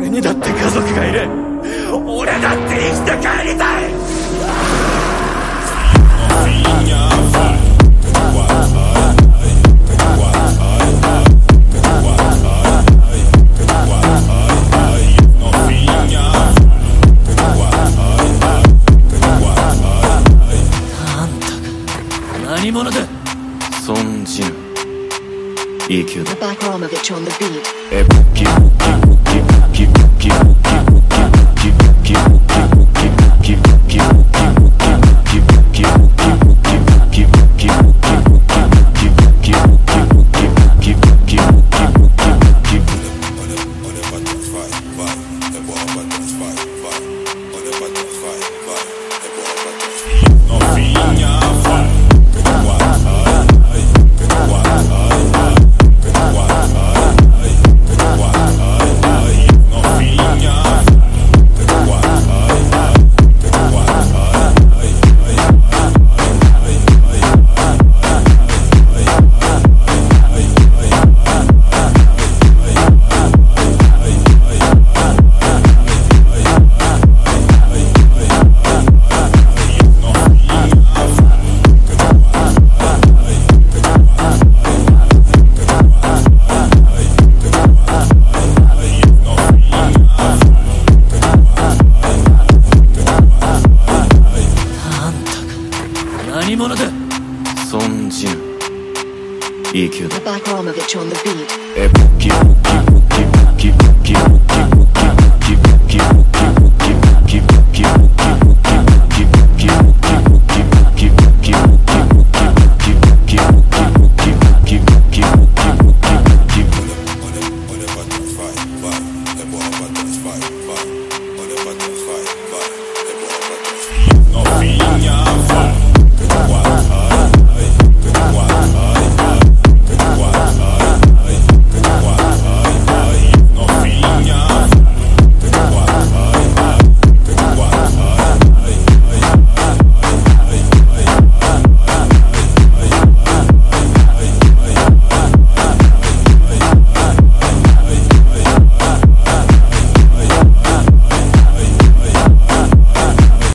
にだって家族がいる。俺だって生きて帰りたい。何者だ。孫ジヌ。いい級だ。何者だ。孫ジヌ。いい級だ。 Fight.